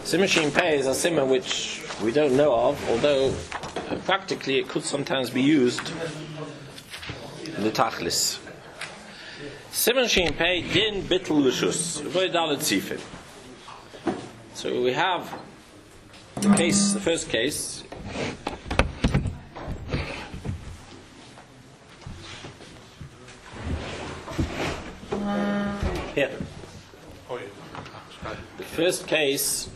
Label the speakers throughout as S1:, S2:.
S1: Simon Shin Pei is a simon which we don't know of, although practically it could sometimes be used in the Tachlis. Simon Shin Pei din bittul l'shus. So we have the case, the first case. Here. The first case,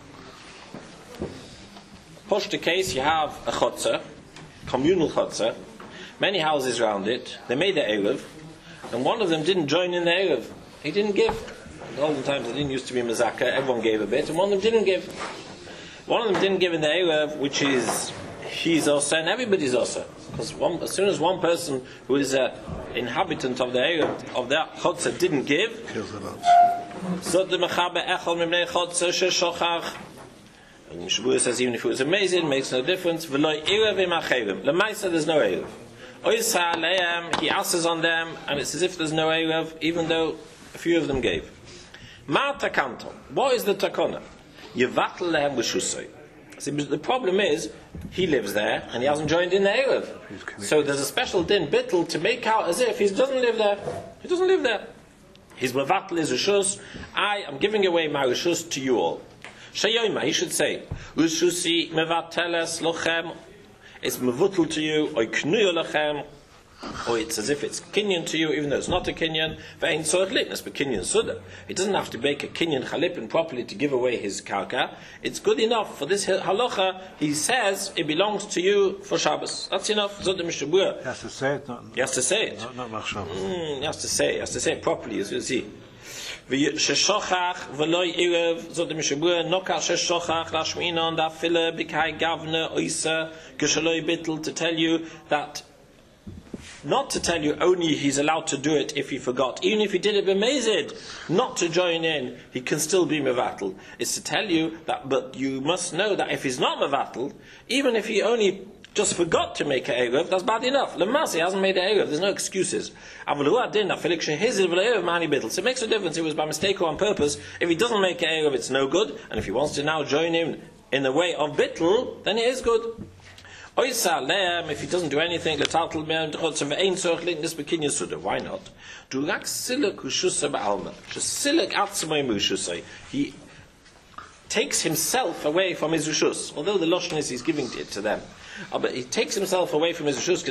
S1: push the case, you have a chutzah, communal chutzah, many houses around it, they made the Erev, and one of them didn't join in the Erev. He didn't give. In the olden times it didn't used to be Mazaka, everyone gave a bit, and one of them didn't give. One of them didn't give in the Erev, which is, he's Osa and everybody's Osa. Because as soon as one person who is an inhabitant of the Erev, of that chutzah, didn't give, so the Mechabe Echol Mimnei Chutzah Sheshochach, and Shavuot says even if it was amazing, it makes no difference. V'loi Erev imachevim. L'maisa there's no Erev. Oisa Aleim, he asks on them, and it's as if there's no Erev, even though a few of them gave. Ma takanto. What is the takona? Yevatel lehem v'shusay. See, the problem is, he lives there, and he hasn't joined in the Erev. So there's a special din bittul to make out as if he doesn't live there. He doesn't live there. His mevatel is rishus. I am giving away my rishus to you all. Shayoyma, he should say, Rishusi mevateles lochem. It's mevutel to you, or knuyo lochem, or it's as if it's kinyan to you, even though it's not a kinyan. Ve'ein tzorech litness, but kinyan suda. He doesn't have to make a kinyan chalipin properly to give away his karka. It's good enough for this halacha. He says it belongs to you for Shabbos. That's enough. Zod mishabur.
S2: He has to say it.
S1: He has to say it.
S2: Not Shabbos.
S1: He has to say it. He has to say it properly, as you see. Sheshochach v'loi erev zod mishabur nokal sheshochach lashminon da fila b'kai gavna oisa geshaloi bittel, to tell you that, not to tell you only he's allowed to do it if he forgot. Even if he did it b'mezid, not to join in, he can still be mevatel. It's to tell you that, but you must know that if he's not mevatel, even if he only just forgot to make an Erev, that's bad enough. Lemas, he hasn't made an Erev, there's no excuses. So it makes a difference, it was by mistake or on purpose. If he doesn't make an Erev, it's no good. And if he wants to now join him in the way of bittul, then it is good. If he doesn't do anything, why not? He takes himself away from his rishus, although the lashon is he's giving it to them. But he takes himself away from his rishus,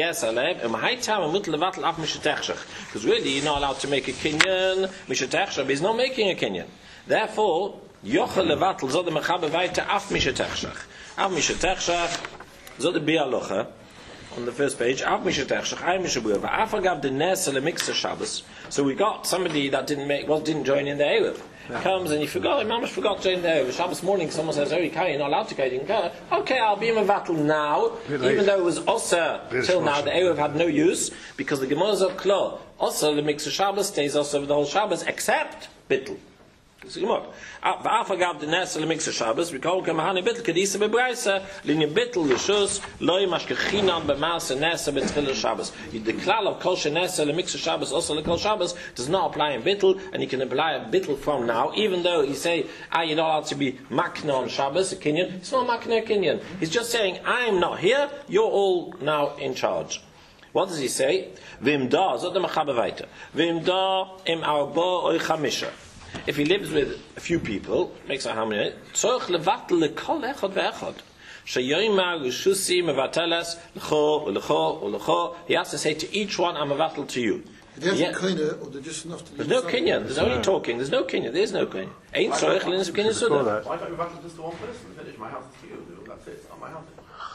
S1: because really you're not allowed to make a kinyan, but he's not making a kinyan. Therefore, yochel levatel zod mechabe weiter af mishetechshach. Af mishetechshach zod bialocha on the first page. Af mishetechshach ay mishabuah va'afagav the nes lemiksa Shabbos. So we got somebody that didn't join in the Erev. Comes and he forgot, Mamash forgot to join the Erev. Shabbos morning, someone says, "Oh, you can't, you're not allowed to go." You can go. Okay, I'll be in a battle now, even though it was Osa till now. The Erev had no use because the Gemara is of Klo. Also, the Miksa Shabbos stays also over the whole Shabbos except bittul. So va'afagav the nes lemiksa Shabbos. We call kamahani bittul kedisa bebraisa linya bittul l'shus loy mashkechinan b'maasa nes b'tchil Shabbos. The klal of kol shenes lemiksa Shabbos also lekol Shabbos does not apply in bittul, and you can apply a bittul from now, even though you say you're not allowed to be makna on Shabbos a kinyan. It's not makna a kinyan. He's just saying I'm not here. You're all now in charge. What does he say? V'imda zot mechabe weiter. V'imda im arba oy chamisha. If he lives with a few people, makes out how many? Tzorch levatel lekol echad ve'echad. Sheyoyma rishusi mevateles lecho ulecho ulecho. He has to say to each one, I'm mevatel to you.
S3: There's no kinyan, or they're just enough to.
S1: There's no kinyan. There's only talking. There's no kinyan. There's no kinyan. Ain't tzorch l'nis kinyan suda.
S4: Why don't you mevatel just to one person? Finish. My house is for you. That's it. It's not my house.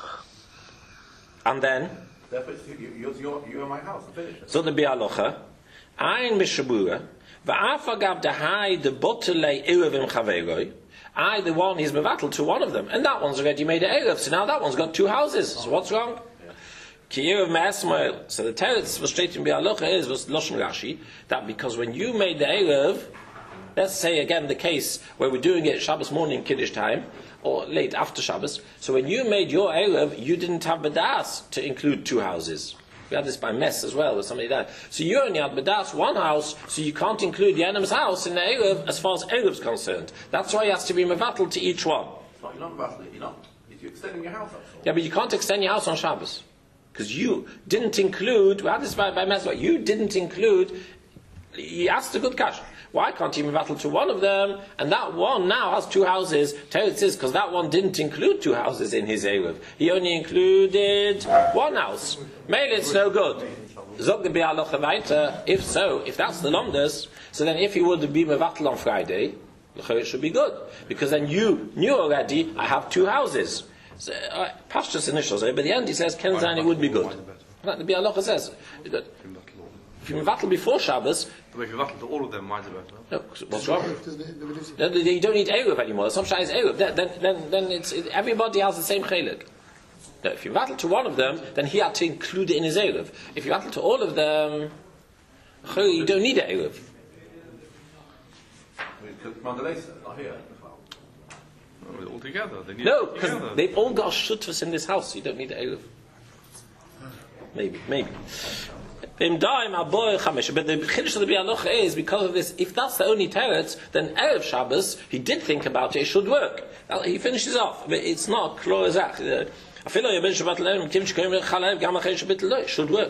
S1: And then.
S4: Therefore, you're in my house. Finish.
S1: So the bialocha, ein mishabura. Va'afagav dehai the botelei erevim chaveroi. The one he's mevatel to one of them, and that one's already made an erev. So now that one's got two houses. So what's wrong? Ki erev me'esmael. So the teretz was straight in bialocha is was loshen Rashi that because when you made the erev, let's say again the case where we're doing it Shabbos morning Kiddush time or late after Shabbos. So when you made your erev, you didn't have bedas to include two houses. We had this by mess as well, where somebody died. So you only had B'das one house, so you can't include the Enim's house in the Erev as far as Erev's concerned. That's why he has to be mevatel to each one.
S4: You're not mevatel, you're extending your house, that's all.
S1: Yeah, but you can't extend your house on Shabbos. Because you didn't include, we had this by mess, you didn't include, he asked a good question. Why can't he mevatel to one of them, and that one now has two houses? Teretz is because that one didn't include two houses in his Erev. He only included one house. Maybe it's no good. Zog the Bi'alocha weiter. If so, if that's the Lomdas, so then if he would be mevatel on Friday, it should be good. Because then you knew already, I have two houses. So, Pashtus initials, but at the end he says, Ken Zayin, it would be good. Like the Bi'alocha says. Good. If you mevatel before Shabbos,
S2: but if you mevatel to all of them, mine's better.
S1: No, what's wrong? You don't need Eruv anymore. Some Shai is Eruv. Then everybody has the same chelik. No, if you mevatel to one of them, then he had to include it in his Eruv. If you mevatel to all of them, you don't need an Eruv.
S4: Mandalay not here.
S2: No, all together. They need
S1: No, because they've all got shutfas in this house. You don't need an Eruv. Maybe. But the chiddush of the Bi'alocha is because of this. If that's the only teretz, then Erev Shabbos he did think about it. It should work. He finishes off, but it's not klo ezach. It should work.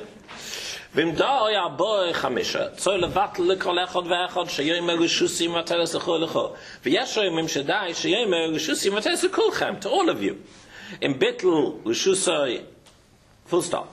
S1: To all of you. In bittul reshusai, full stop.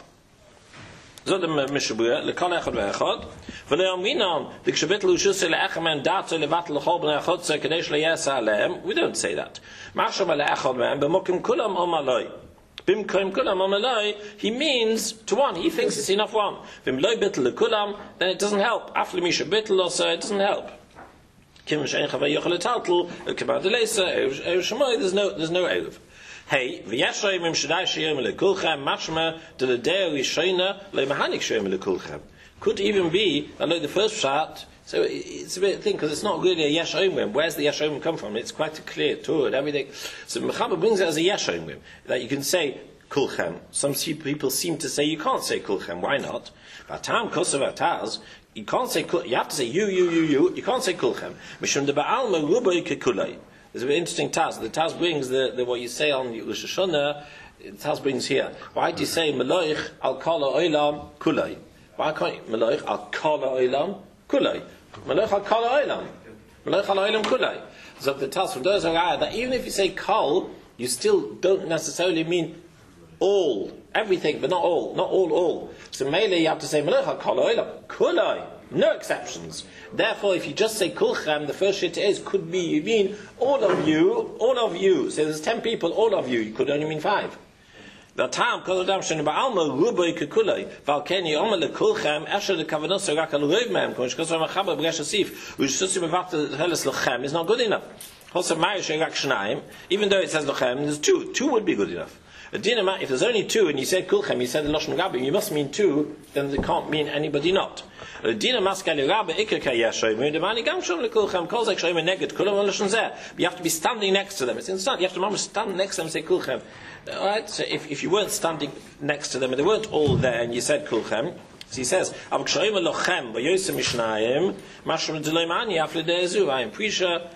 S1: So the Mishabura, lekol echad ve'echad, v'lo yaminon, dikshebitl u'shusay le'echamen dato levatel l'chol b'nei achotze kadesh le'yesa alehem. We don't say that. Ma'asham le'echad me'em b'mokim kulam omaloi. B'mkoim kulam omaloi, he means to one. He thinks it's enough one. V'mloi bitl le'kulam, then it doesn't help. After mishabitl also, it doesn't help. Kim she'en chavay yochel etaltel, k'mad le'esa, erev shemoy, there's no erev. Hey, v'yeshay mim shadai sheyom lekulchem mashma to the day rishona le'mahanik sheyom lekulchem. Could even be, I know the first shot, so it's a bit thing because it's not really a yeshomim. Where's the yeshomim come from? It's quite a clear Torah and everything. So Mechaber brings it as a yeshomim that you can say kulchem. Some people seem to say you can't say kulchem. Why not? Vatam kosav ataz. You can't say you have to say you. You can't say kulchem. Mishum de ba'alma ruboy kekulay. There's a very interesting Taz. The Taz brings the what you say on Rosh Hashanah. The Taz brings here. Why do you say Meloich al kala oilam kulay? Why can't you Meloich al kala oilam kulay? Meloich al kala oilam. Meloich al oilam kulay. So the Taz from those are that even if you say kal, you still don't necessarily mean all, everything, but not all. So mainly you have to say Meloich al kala oilam kulay. No exceptions. Therefore, if you just say kulchem, the first shit is could be you mean all of you. So there's 10 people, all of you. You could only mean 5. The time kol adam shenu ba'alma ruboy kekulay valkeni omer lekulchem esher lekavanos rak al roiv mem kon shkosam chaber b'resh asif u'shtusi bevatel heles lochem is not good enough. Also, ma'ayish rak shnaim, even though it says lochem, there's 2. 2 would be good enough. If there's only 2 and you said kulchem, you said the lashon rabbi, you must mean 2. Then they can't mean anybody not. You have to be standing next to them. It's inside. You have to stand next to them and say kulchem. Alright, so if you weren't standing next to them and they weren't all there and you said kulchem, so he says, I am Prisha,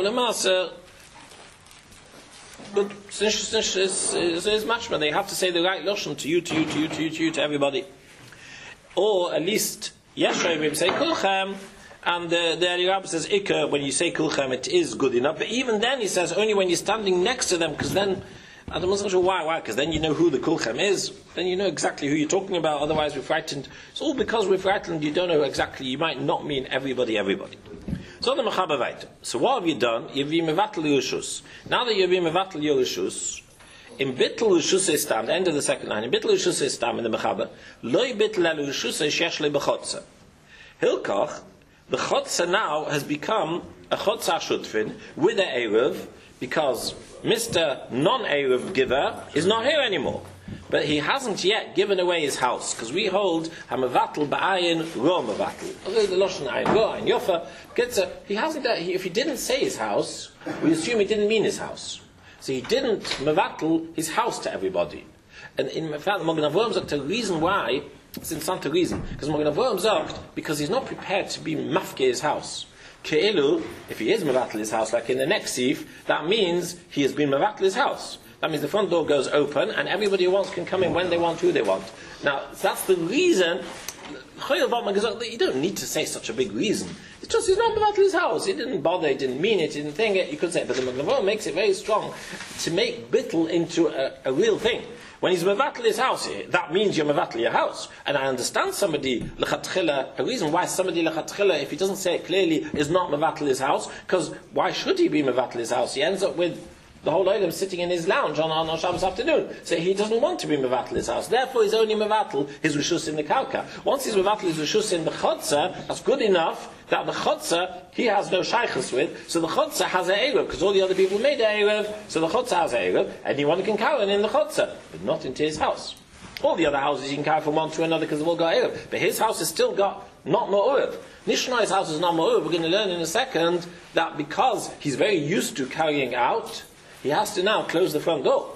S1: but it's mashma. They have to say the right lashon to you, to everybody. Or at least Yeshayim say kulchem, and the Rabbi says ikar. When you say kulchem, it is good enough. But even then, he says only when you're standing next to them, because then I'm not sure why. Because then you know who the kulchem is. Then you know exactly who you're talking about. Otherwise, we're frightened. It's all because we're frightened. You don't know exactly. You might not mean everybody. So the mechaber weiter. So what have you done? You've been mevatel Yerushus. Now that you've been mevatel Yerushus, in bittul Yerushus stam, the end of the second line, in bittul Yerushus stam in the mechaber, loy bittul Yerushus shesh le b'chotza. Hilkach, the chotza now has become a chotza shutfin with the erev because Mr. Non-erev giver is not here anymore. But he hasn't yet given away his house, because we hold hamavatl ba'ayin ro mavatl. The lashon ayin ro ayin yofa. He hasn't. If he didn't say his house, we assume he didn't mean his house. So he didn't mavatl his house to everybody. And in fact, the Magen Avraham said the reason why It's an interessante reason. Because Magen Avraham sagt, because he's not prepared to be mafke his house. Ke'ilu, if he is mevatel his house, like in the next sif, that means he has been mevatel his house. That means the front door goes open and everybody who wants can come in when they want, who they want. Now, that's the reason. You don't need to say such a big reason. It's just he's not mevatel his house. He didn't bother, he didn't mean it, he didn't think it. You could say, but the Magen Avraham makes it very strong to make bittul into a real thing. When he's mevatel his house, that means you're mevatel your house. And I understand somebody lechatchila, a reason why somebody lechatchila, if he doesn't say it clearly, is not mevatel his house, because why should he be mevatel his house? He ends up with the whole olam sitting in his lounge on Shabbos afternoon. So he doesn't want to be mevatel his house. Therefore, he's only mevatel his rishus in the karka. Once he's mevatel his rishus in the chotzer, that's good enough that the chotzer he has no shaychus with. So the chotzer has a eruv because all the other people made a eruv. So the chotzer has a eruv, and he wanted to carry in the chotzer, but not into his house. All the other houses you can carry from one to another because they've all got eruv, but his house has still got not ma'urev. Nishnai's house is not ma'urev. We're going to learn in a second that because he's very used to carrying out, he has to now close the front door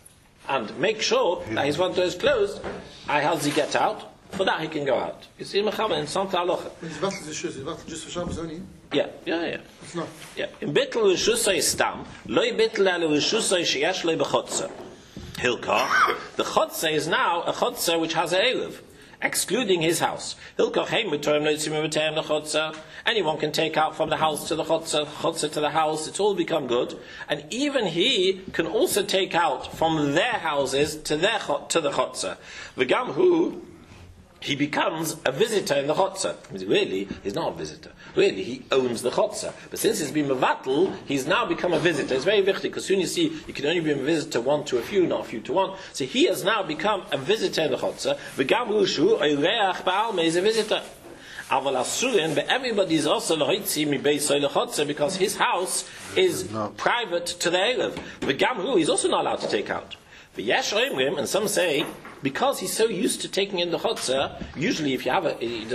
S1: and make sure that his front door is closed. How does he get out? For that he can go out. You see, Mechaber in Santa Alocha.
S3: He's vatel the shoes. He's vatel just for Shabbos only.
S1: Yeah.
S3: It's not.
S1: Yeah. In bittul rishusay stam, loy bittul al rishusay sheyesh loy bechotzer. Hilkach, the chotzer is now a chotzer which has a eruv, excluding his house. Hilkach heim v'torim lo yitzim v'teim lechotzer. Anyone can take out from the house to the chotzer to the house. It's all become good, and even he can also take out from their houses to the chotzer. V'gam hu. He becomes a visitor in the chotzer. Really, he's not a visitor. Really, he owns the chotzer. But since he's been mevatel, he's now become a visitor. It's very wichtig, because soon you see, you can only be a visitor one to a few, not a few to one. So he has now become a visitor in the chotzer. V'gam hu shu oireach ba'alma is a visitor. Aval asurin, but everybody is also lohoitzi mi beisoy lechotzer, because his house is private to the erev. V'gam hu, he's also not allowed to take out. V'yesh oimrim, and some say, because he's so used to taking in the chotzer, usually if you have a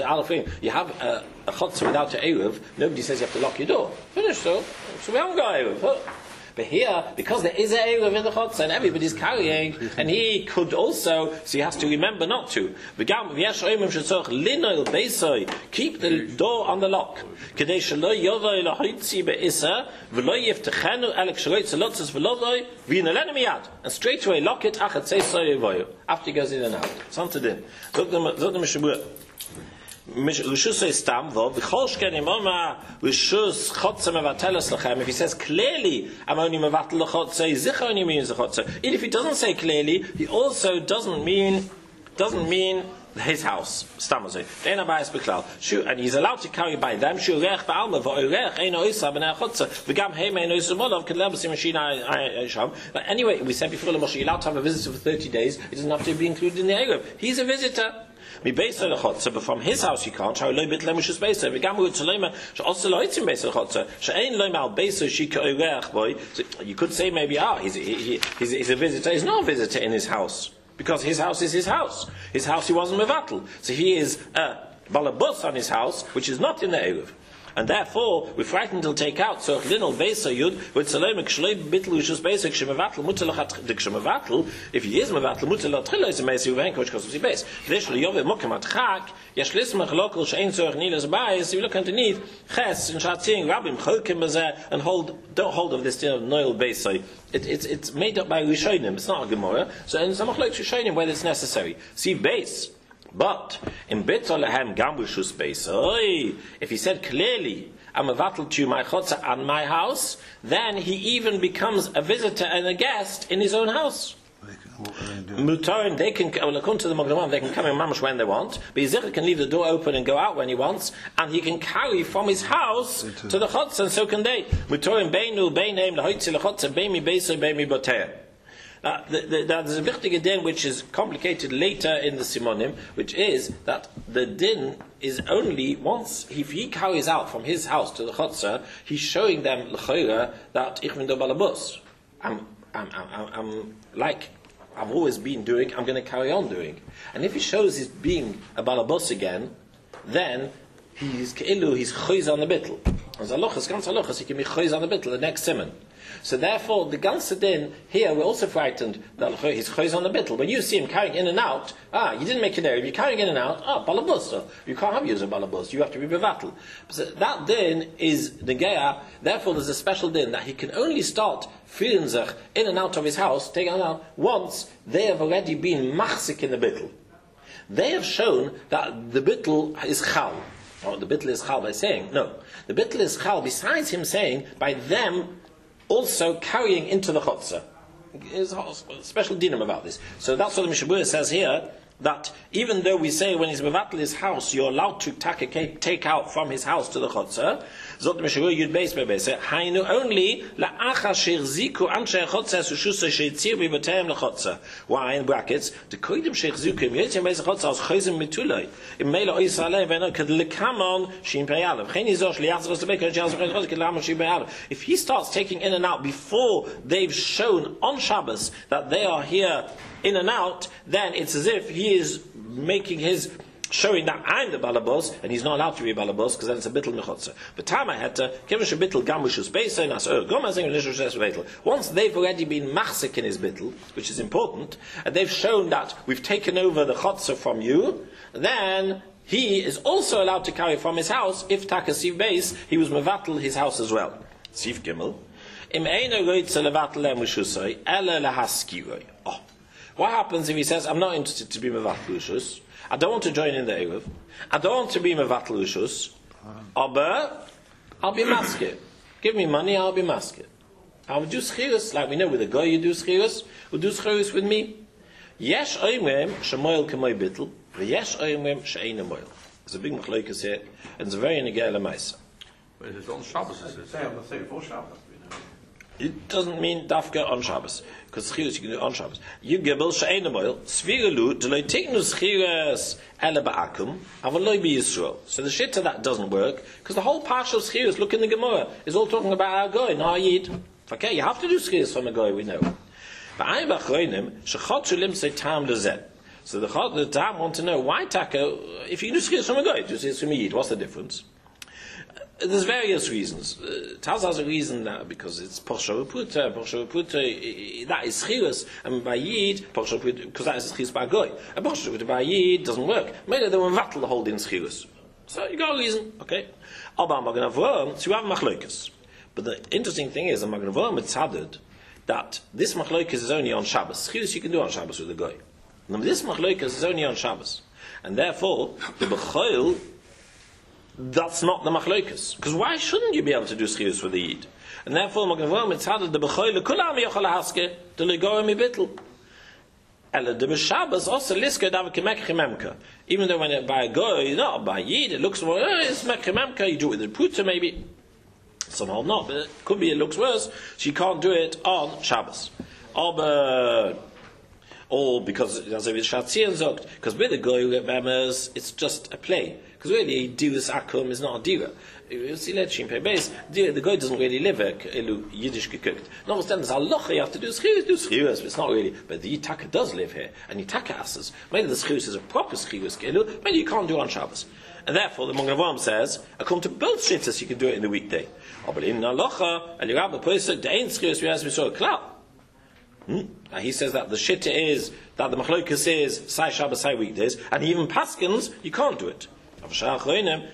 S1: chotzer without an eruv, nobody says you have to lock your door. Finish, so we haven't got eruv. Huh? But here, because there is an eruv in the chotzer and everybody's carrying, and he could also, so he has to remember not to. Keep the door on the lock. And straight away lock it after he goes in and out. Something to do. If he says clearly, I'm only mevatel l'chotzer, zich only means the chotzer. And if he doesn't say clearly, he also doesn't mean his house. And he's allowed to carry by them. But anyway, we said before, you're allowed to have a visitor for 30 days. He doesn't have to be included in the eruv. He's a visitor. But from his house you can't. You could say maybe, he's a visitor. He's not a visitor in his house, because his house is his house. His house he wasn't mevatel. So he is a balabus on his house, which is not in the eruv. And therefore, we're frightened to take out. So, if he is mevatel, mutter latchila is a mesi uvenkoch because he base. If you look underneath, ches and shatzing rabbim cholkim and don't hold of this noel base. It's made up by Rishonim. It's not a Gemara. So, in some like Rishonim, whether it's necessary. See base. But in Betzalahem Gambushus base, if he said clearly, I'm a vatal to my chotzer and my house, then he even becomes a visitor and a guest in his own house. Mutarin, they can, according to the Magen they can come in mamash when they want, but Yizirah can leave the door open and go out when he wants, and he can carry from his house to the chotzer, and so can they. Mutarin beinu beinem lehoitzi lechotzer beimi beiso beimi boter. There's a wichtige din which is complicated later in the Simonim, which is that the din is only once, if he carries out from his house to the chotzer, he's showing them l'chayra that ich bin der balabus. I'm like I've always been doing, I'm going to carry on doing. And if he shows he's being a balabus again, then he's choiz on the bittel. As halachas, ganz halachas, he can be choiz on the bittel, the next simon. So therefore, the ganze din here, we're also frightened that he's choiz on the bittel. When you see him carrying in and out, you didn't make an error. You're carrying in and out, balabus. So you can't have use of balabus. You have to be bevatel. So that din is negea. Therefore, there's a special din that he can only start feeling zich in and out of his house, taking it out once they have already been machzik in the bittel. They have shown that the bittel is chal. Or the bittel is chal by saying no. The bittel is chal besides him saying by them also carrying into the chotzer. There's a special dinam about this. So that's what the Mishabur says here, that even though we say when he's mevatel his house, you're allowed to take out from his house to the chotzer, Zot Mishabur Yud Beis Bebese, Hainu only la'achar she'chziku anshe chotzer sushusay she'tzir b'bateim lechotzer. Why, in brackets, the koidim she'chziku yotzim beis chotzer as chayzim mitulay im meila oisralei v'eno kad lekamon she'im peyalev chen yizor shliachzor sebeka she'azor chotzer kad lekamon she'im peyalev. If he starts taking in and out before they've shown on Shabbos that they are here in and out, then it's as if he is making his showing that I'm the balabos, and he's not allowed to be a balabos because then it's a bittul mechotzer. But time I had to kivish a bittul gamushus beisa nas once they've already been machzik in his bittul, which is important, and they've shown that we've taken over the chotzer from you, then he is also allowed to carry from his house if takasiv beis he was mevatel his house as well. Sif gimel im eino roitze levatel lemushusay ele lehaskiroi. What happens if he says, I'm not interested to be mevatel ushus, I don't want to join in the Erev, I don't want to be mevatel ushus, but I'll be masked. Give me money, I'll be masked. I'll do schirus, like we know with the guy you do schirus, will do schirus with me. Yesh oimem shemoil k'moy bittel, v'yesh oimem she'ein moil. There's a big machlokes here, and it's a very negel lemaisa.
S2: But it's on Shabbos, is it?
S4: Say on the day before Shabbos.
S1: It doesn't mean dafka on Shabbos, because schirus you can do on Shabbos. You gibel she'ein moil, svirelu, deloi tiknu schirus ele ba'akum, avaloi be Yisrael. So the shit to that doesn't work, because the whole parsha of schirus, look in the Gemara, is all talking about our goy, not our yid. Okay, you have to do schirus from a goy, we know. So the Tam want to know why taka, if you do schirus from a goy, do schirus from a yid, what's the difference? There's various reasons. Taz has a reason now because it's Porsha Puta, that is schirus, and by yid, Porsha Puta, because that is schirus by goy. And Porsha Puta by yid doesn't work. Maybe they were vattel the whole din schirus. So you got a reason, okay? Aber Magen Avraham, so you have machlokes. But the interesting thing is, Magen Avraham tzadid that this machlokes is only on Shabbos. Schirus you can do on Shabbos with the goy. Now this machlokes is only on Shabbos, and therefore the bechol. That's not the machlokas. Because why shouldn't you be able to do schirus for the yid? And therefore, Magavam mitzadad the b'choyle kulam yochal haske the legoy mi bittel. Ela the b'shabbos also liska dav kemek chimemka. Even though when it by a goy, not by yid, it looks well. It's mek chimemka. You do it with the puta maybe. Somehow not, but it could be it looks worse. So you can't do it on Shabbos. Or because as if it's Shatzian zogt, because with the goy it's just a play. Because really, Diras Akum is not a Dira. You see, the guy doesn't really live Yiddish gekirkt. Notwithstanding, there's a loch you have to do schirus, but it's not really. But the Yitaka does live here, and Yitaka asks, maybe the schirus is a proper schirus, maybe you can't do on Shabbos. And therefore, the Magen Avraham says, according to both shittas, you can do it in the weekday. But in Alocha, and you have the person, the ain't schirus, we saw a cloud. Now he says that the shitta is, that the machlokas is, Sai Shabbos, Sai weekdays, and even Paskins, you can't do it. They are makel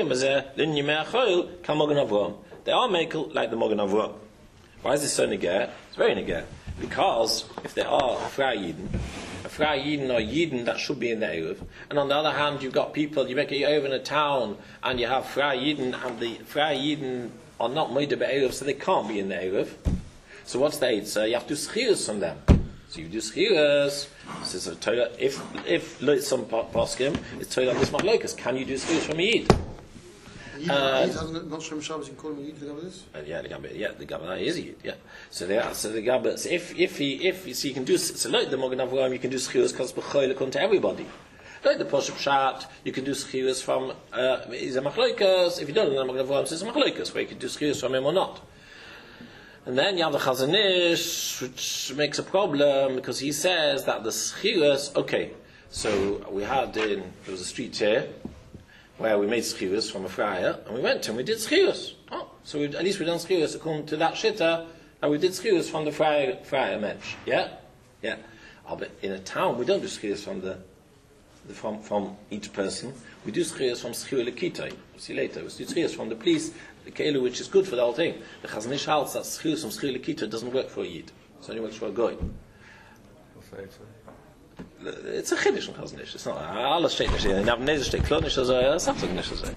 S1: like the Magen Avraham. Why is this so negah? It's very negah. Because if there are a Frei Yidden or Yidden that should be in the Erev, and on the other hand you've got people, you make it over in a town, and you have Frei Yidden, and the Frei Yidden are not moide be'erev, so they can't be in the Erev. So what's the answer? You have to do schirus from them. So you do schirus. This is a Torah. If some poskim, it's Torah this machlokas. Can you do schirus from a yid?
S3: Yid hasn't not Shem Shabbos in Kol Yid. The Gabbai is.
S1: The Gabbai is a yid. Yeah. So the Gabbai. So if you can do so like the Magen Avraham, you can do schirus because b'choyle come to everybody. Like the Poshup Shat, you can do schirus from is a machlokas. If you don't know the Magen Avraham, says a machlokas where you can do schirus from him or not. And then you have the Chazon Ish, which makes a problem because he says that the schirus. Okay, so there was a street here where we made schirus from a friar, and we went and we did schirus. So at least we done schirus according to that shitta And we did schius from the friar mensch. Yeah? Yeah. But in a town, we don't do schius from each person. We do schius from schiu lekitoi. We'll see later. We do schius from the police, the keilu, which is good for the whole thing. The Chazon Ish holds that schius from schiu lekitoi doesn't work for a yid. It only works for a goy. It's a chiddush in Chazon Ish. It's not. Alles steht nicht. In Avnei steht klar nicht, also sagt es nicht so.